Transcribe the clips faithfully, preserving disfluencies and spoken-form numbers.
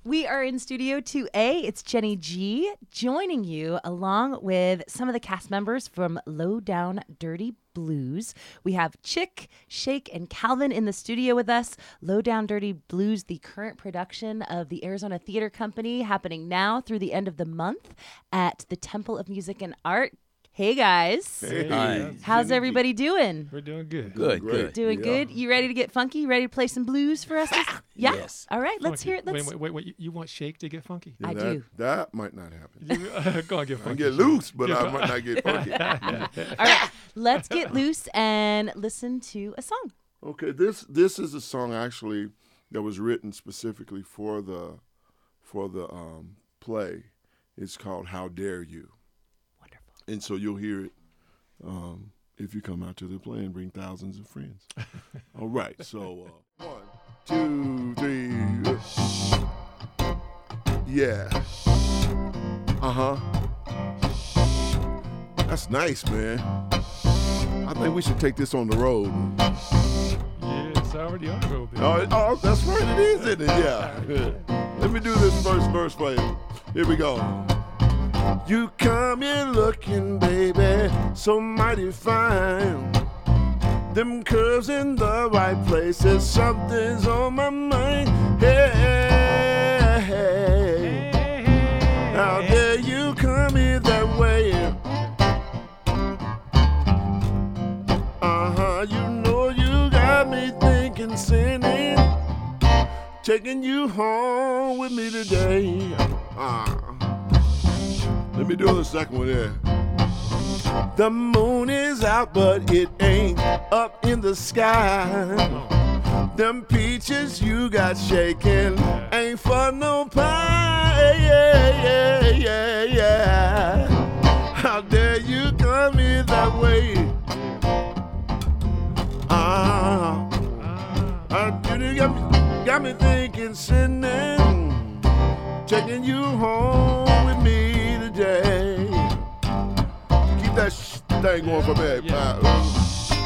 We are in Studio two A. It's Jenny G joining you along with some of the cast members from Low Down Dirty Blues. We have Chick, Shake, and Calvin in the studio with us. Low Down Dirty Blues, the current production of the Arizona Theater Company, happening now through the end of the month at the Temple of Music and Art. Hey, guys. Hey. Hi. How's everybody doing? We're doing good. Good, Great. good. Doing Yeah. good? You ready to get funky? You ready to play some blues for us? This- yeah? Yes. All right, let's Funky. hear it. Let's. Wait, wait, wait, wait. You- You want Shake to get funky? I that, do. That might not happen. You, uh, go on, get I funky. can get Shake. loose, but Get I fun- might not get funky. All right, let's get loose and listen to a song. Okay, this this is a song actually that was written specifically for the for the um, play. It's called "How Dare You," Wonderful. and so you'll hear it um, if you come out to the play and bring thousands of friends. All right, so uh, one, two, three. uh, Yeah. Uh huh. That's nice, man. I think we should take this on the road. Yeah, it's already on the road. baby. Oh, it- oh, that's right, it is, isn't it? Yeah. Let me do this first verse for you. Here we go. You come in looking, baby, so mighty fine. Them curves in the right places, something's on my mind. Hey, hey, hey. How dare you come in that way? Uh-huh, you know you got me thinking, sinning, taking you home with me today. Uh, let me do the second one there. The moon is out, but it ain't up in the sky. Them peaches you got shaking ain't for no pie. Yeah, yeah, yeah, yeah. How dare you come in that way? Ah, uh, you got me, got me thinking, sinning, taking you home with me today. Keep that sh- thing going for me. Yeah. Uh,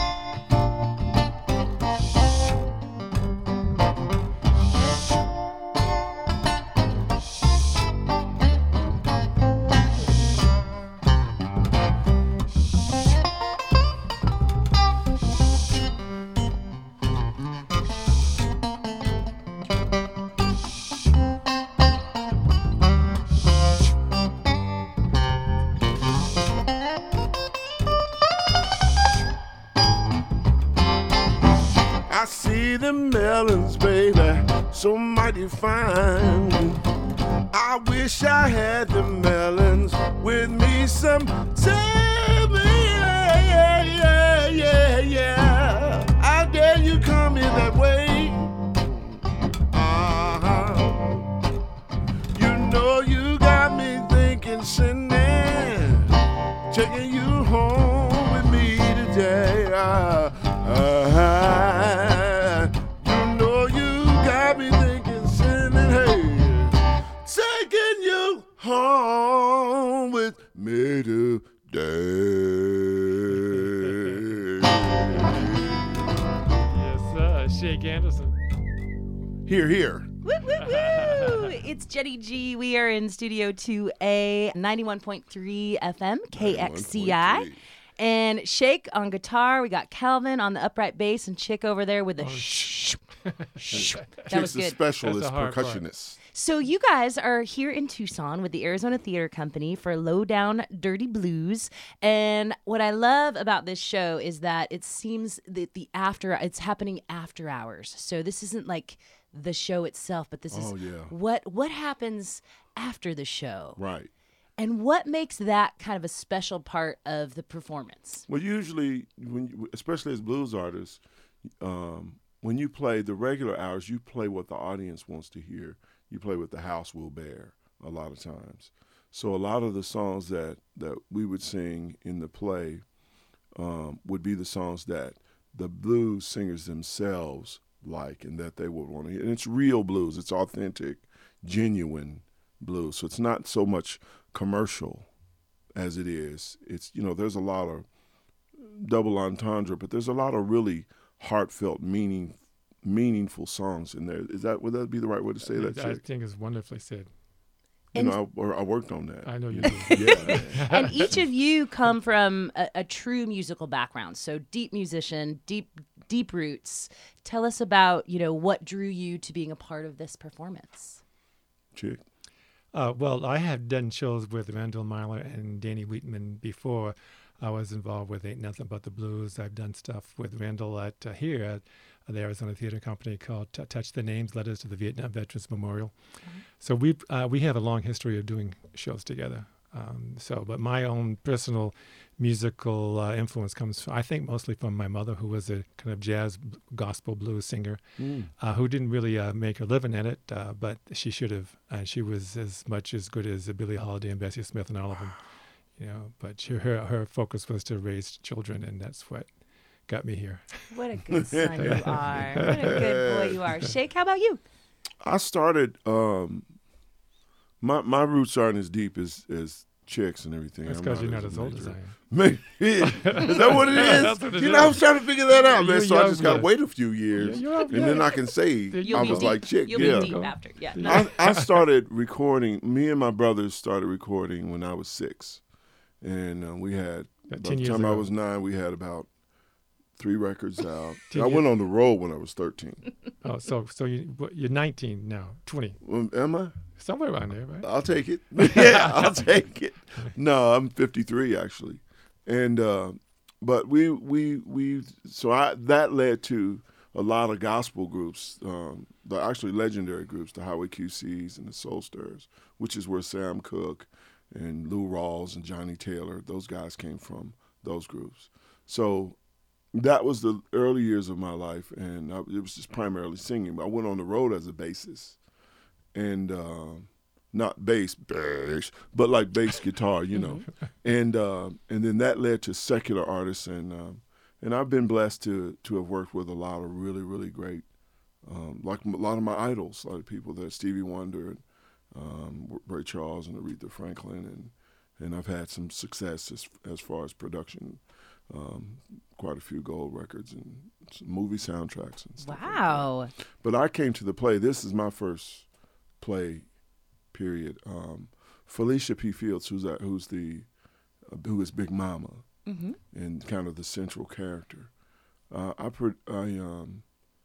I see the melons, baby, so mighty fine. I wish I had the melons with me sometime. Yeah, yeah, yeah, yeah, yeah. How dare you come in that way? Uh-huh. You know you got me thinking, sinning, taking you home with me today. Uh, uh, you know you got me thinking, sinning, hey, taking you home with me today. Yes, uh, Shake Anderson. Here, here. Woo, woo, woo. It's Jenny G. We are in Studio two A, ninety-one point three F M, K X C I. ninety-one point three. And Shake on guitar. We got Calvin on the upright bass and Chick over there with the Oh, shh. shh. That was Chick's a good. specialist That's the hard part. percussionist. So you guys are here in Tucson with the Arizona Theater Company for Low Down Dirty Blues. And what I love about this show is that it seems that the after it's happening after hours. So this isn't like the show itself, but this Oh, is yeah. what what happens after the show. Right. And what makes that kind of a special part of the performance? Well, usually, when you, especially as blues artists, um, when you play the regular hours, you play what the audience wants to hear. You play what the house will bear a lot of times. So a lot of the songs that, that we would sing in the play um, would be the songs that the blues singers themselves like and that they would want to hear. And it's real blues. It's authentic, genuine blues. So it's not so much commercial as it is. It's, you know, there's a lot of double entendre, but there's a lot of really heartfelt meaning meaningful songs in there. Is that would that be the right way to say that? I Chick? think it's wonderfully said. You And- know, I, or I worked on that. I know you do. Yeah. And each of you come from a, a true musical background, so deep musician, deep deep roots. Tell us about, you know, what drew you to being a part of this performance. Chick. Uh, well, I have done shows with Randall Myler and Danny Wheatman before. I was involved with Ain't Nothing But the Blues. I've done stuff with Randall at uh, here at the Arizona Theater Company called T- Touch the Names, Letters to the Vietnam Veterans Memorial. Mm-hmm. So we uh, we have a long history of doing shows together. Um, so, but my own personal musical uh, influence comes, I think, mostly from my mother, who was a kind of jazz gospel blues singer, Mm. uh, who didn't really uh, make a living at it, uh, but she should have. Uh, she was as much as good as Billie Holiday and Bessie Smith and all of them, you know. But she, her her focus was to raise children, and that's what got me here. What a good son you are. What a good boy you are. Shake, how about you? I started. Um, my my roots aren't as deep as as Chick's and everything. That's I'm because you're not as old major- as I am. Maybe. Is that what it is? That's what it you is. know, I was trying to figure that out, man. You're So I young just got to blood. wait a few years, You're young and then blood. I can say You'll I be was deep. like Chick. You'll yeah. be deep after. Yeah. No. I, I started recording. Me and my brothers started recording when I was six, and uh, we had. By About ten the years time I ago. was nine, we had about three records out. Ten I years- went on the road when I was thirteen. Oh, so so you what, you're nineteen now, twenty, Um, Am I? somewhere around there, right? I'll take it. Yeah, I'll take it. No, I'm fifty-three actually, and uh, but we we we so I that led to a lot of gospel groups, um, the actually legendary groups, the Highway Q Cs and the Soul Stirrers, which is where Sam Cooke and Lou Rawls and Johnny Taylor, those guys came from those groups. So that was the early years of my life, and I, it was just primarily singing. But I went on the road as a bassist, and uh, not bass, bass, but like bass guitar, you know. And uh, and then that led to secular artists, and um, and I've been blessed to to have worked with a lot of really really great, um, like a lot of my idols, like people that Stevie Wonder and um, Ray Charles and Aretha Franklin, and and I've had some success as as far as production. Um, quite a few gold records and some movie soundtracks and stuff. like that. Wow. But I came to the play. This is my first play, period. Um, Felicia P. Fields, who's that, who's the uh, who is Big Mama Mm-hmm. and kind of the central character. Uh, I put I um,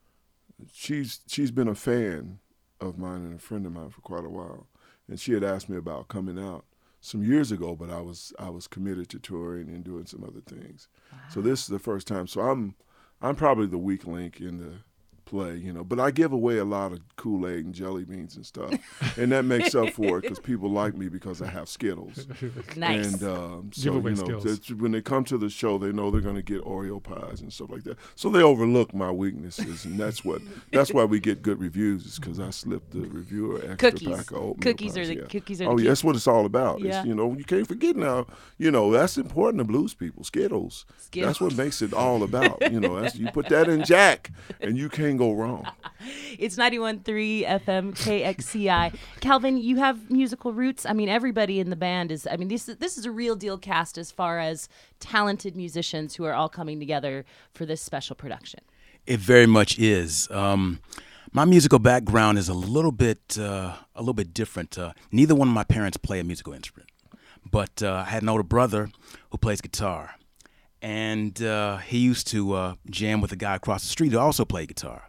she's she's been a fan of mine and a friend of mine for quite a while, and she had asked me about coming out some years ago, but I was I was committed to touring and doing some other things. So this is the first time. So I'm I'm probably the weak link in the play, you know. But I give away a lot of Kool-Aid and jelly beans and stuff, and that makes up for it because people like me because I have Skittles. Nice. And um, so Giveaway you know, skills. that's- when they come to the show, they know they're going to get Oreo pies and stuff like that. So they overlook my weaknesses, and that's what that's why we get good reviews. Is because I slipped the reviewer extra Cookies. pack of oatmeal Cookies are pies, the yeah. cookies are the Oh, key. yeah, that's what it's all about. Yeah. It's, you know, you can't forget now. You know, that's important to blues people. Skittles. Skittles. That's what makes it all about. You know, that's, you put that in Jack, and you can't go wrong. It's ninety-one point three F M K X C I. Calvin, you have musical roots. I mean, everybody in the band is, I mean, this, is- this is a real deal cast as far as talented musicians who are all coming together for this special production. It very much is. Um, my musical background is a little bit, uh, a little bit different. Uh, neither one of my parents play a musical instrument, but uh, I had an older brother who plays guitar, and uh, he used to uh, jam with a guy across the street who also played guitar.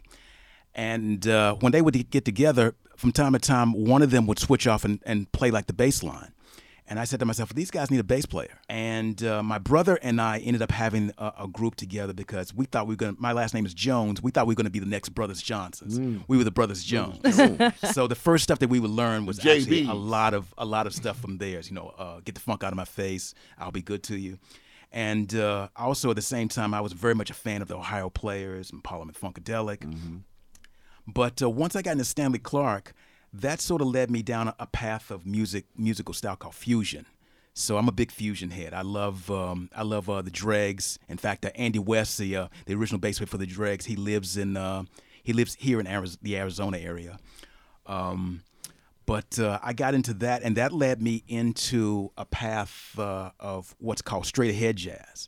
And uh, when they would get together, from time to time, one of them would switch off and, and play like the bass line. And I said to myself, these guys need a bass player. And uh, my brother and I ended up having a, a group together because we thought we were going to, my last name is Jones, we thought we were going to be the next Brothers Johnsons. We were the Brothers Jones. So the first stuff that we would learn was J actually Bs. a lot of a lot of stuff from theirs. You know, uh, Get the Funk Out of My Face, I'll Be Good to You. And uh, also at the same time, I was very much a fan of the Ohio Players and Parliament Funkadelic. But uh, once I got into Stanley Clarke, that sort of led me down a, a path of music, musical style called fusion. So I'm a big fusion head. I love, um, I love uh, the Dregs. In fact, uh, Andy West, the uh, the original bass player for the Dregs, he lives in uh, he lives here in Ariz- the Arizona area. Um, but uh, I got into that, and that led me into a path uh, of what's called straight ahead jazz.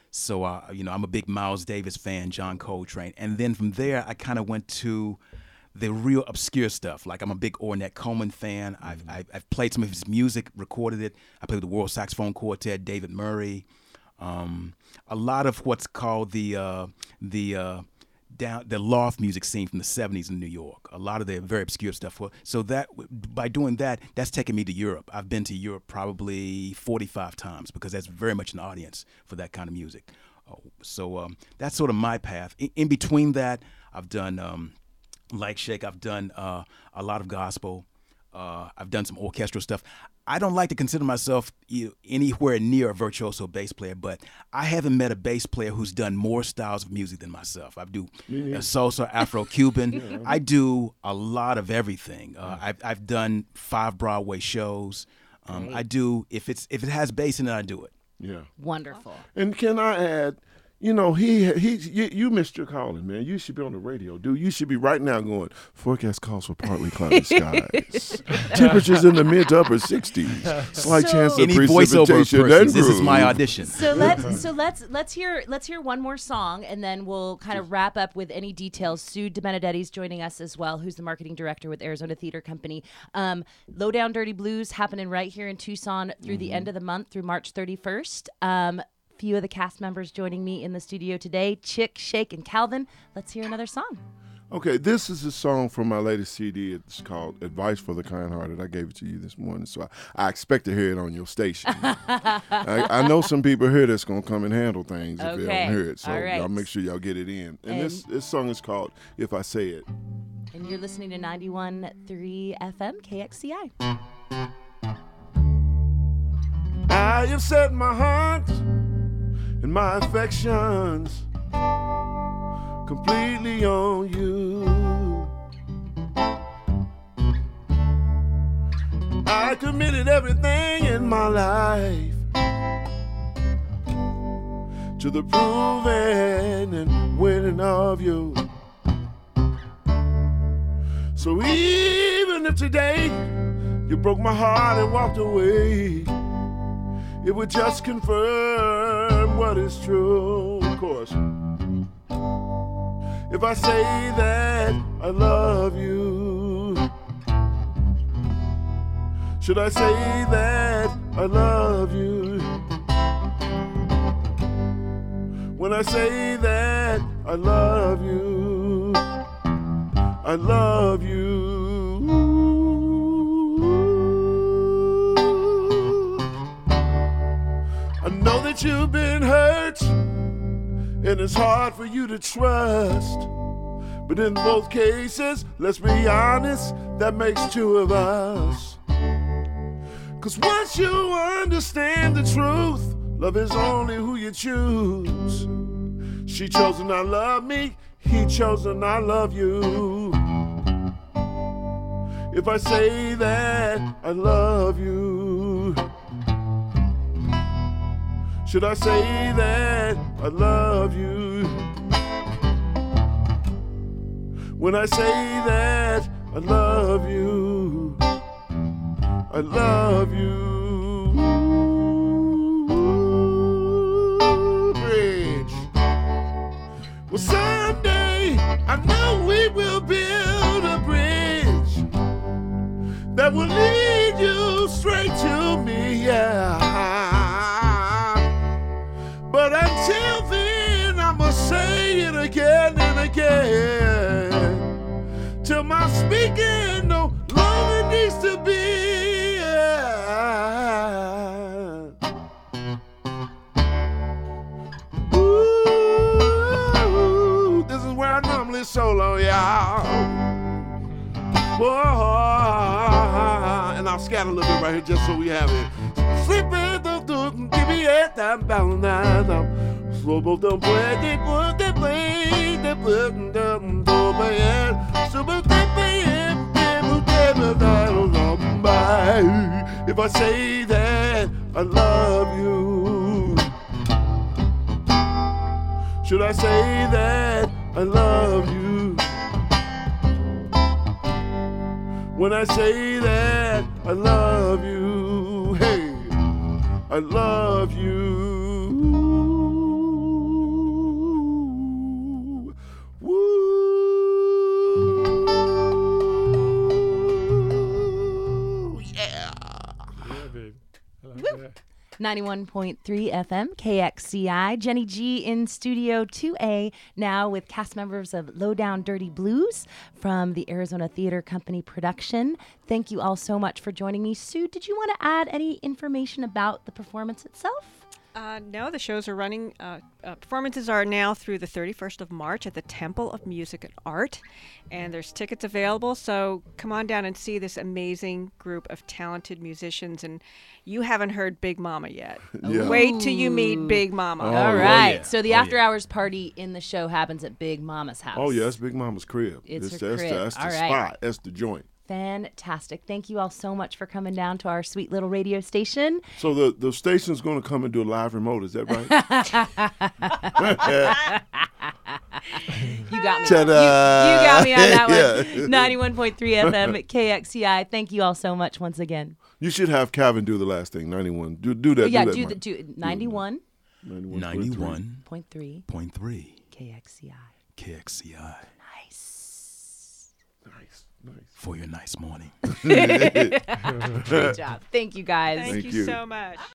So, uh, you know, I'm a big Miles Davis fan, John Coltrane. And then from there, I kind of went to the real obscure stuff. Like, I'm a big Ornette Coleman fan. I've, I've, I've played some of his music, recorded it. I played with the World Saxophone Quartet, David Murray. Um, a lot of what's called the uh, the uh, down the loft music scene from the seventies in New York. A lot of the very obscure stuff. So that by doing that, that's taken me to Europe. I've been to Europe probably forty-five times because that's very much an audience for that kind of music. So um, that's sort of my path. In, in between that, I've done, um, like Shake, I've done uh, a lot of gospel. Uh, I've done some orchestral stuff. I don't like to consider myself you know, anywhere near a virtuoso bass player, but I haven't met a bass player who's done more styles of music than myself. I do Mm-hmm. uh, salsa, Afro-Cuban. yeah. I do a lot of everything. Uh, I've, I've done five Broadway shows. Um, I do, if it's if it has bass in it, I do it. Yeah. Wonderful. And can I add, you know, he he you, you missed your calling, man. You should be on the radio, dude. You should be right now going, forecast calls for partly cloudy skies. Temperatures in the mid to upper sixties. Slight So- chance of Any voiceover precipitation person, and this is my groove. audition. So let's so let's let's hear let's hear one more song, and then we'll kind of wrap up with any details. Sue DiBenedetti's joining us as well, who's the marketing director with Arizona Theater Company. Um, Low Down Dirty Blues happening right here in Tucson through the end of the month, through March thirty-first. Um, few of the cast members joining me in the studio today: Chick, Shake, and Calvin. Let's hear another song. Okay, this is a song from my latest C D. It's called Advice for the Kind-Hearted. I gave it to you this morning, so I, I expect to hear it on your station. I, I know some people here that's going to come and handle things if they Okay, don't hear it, so all right. y'all make sure y'all get it in. And, And- this, this song is called If I Say It. And you're listening to ninety-one point three F M K X C I. I have set my heart and my affections completely on you. I committed everything in my life to the proving and winning of you. So even if today you broke my heart and walked away, it would just confirm what is true, of course. If I say that I love you, should I say that I love you? When I say that I love you, I love you. I know that you've been hurt, and it's hard for you to trust. But in both cases, let's be honest, that makes two of us. Cause once you understand the truth, love is only who you choose. She chose to not love me, he chose to not love you. If I say that I love you, should I say that I love you? When I say that I love you, I love you. Bridge. Well, someday I know we will build a bridge that will lead you straight to me, yeah. But until then, I'ma say it again and again, till my speaking no longer needs to be. Yeah. Ooh, this is where I normally solo, y'all. Whoa, and I'll scatter a little bit right here just so we have it. Sleeping, give me a time bound now. So both the way they put the play, they put them to my head. So both the play, they put them down on my. If I say that I love you, should I say that I love you? When I say that I love you, hey, I love you. Yeah. Yeah, babe. I like Woo. that. ninety-one point three F M, K X C I. Jenny G in Studio two A, now with cast members of Low Down Dirty Blues from the Arizona Theater Company production. Thank you all so much for joining me. Sue, did you want to add any information about the performance itself? Uh, no, the shows are running. Uh, uh, performances are now through the thirty-first of March at the Temple of Music and Art, and there's tickets available. So come on down and see this amazing group of talented musicians. And you haven't heard Big Mama yet. Yeah. Wait till you meet Big Mama. Oh, All yeah. right. yeah. So the Oh, after yeah. hours party in the show happens at Big Mama's house. Oh, yeah, that's Big Mama's crib. It's That's- her that's, crib. That's the All right. spot. That's the joint. Fantastic. Thank you all so much for coming down to our sweet little radio station. So the, the station's going to come and do a live remote. Is that right? You got me. Ta-da. You, you got me on that Yeah. one. ninety-one point three F M at K X C I. Thank you all so much once again. You should have Calvin do the last thing. ninety-one. Do do that. yeah, do, that, do the Mike. do ninety-one ninety-one. ninety-one point three point three K X C I. K X C I Nice. Nice. Nice. for your nice morning. Great job. Thank you guys. Thank, Thank you you. so much.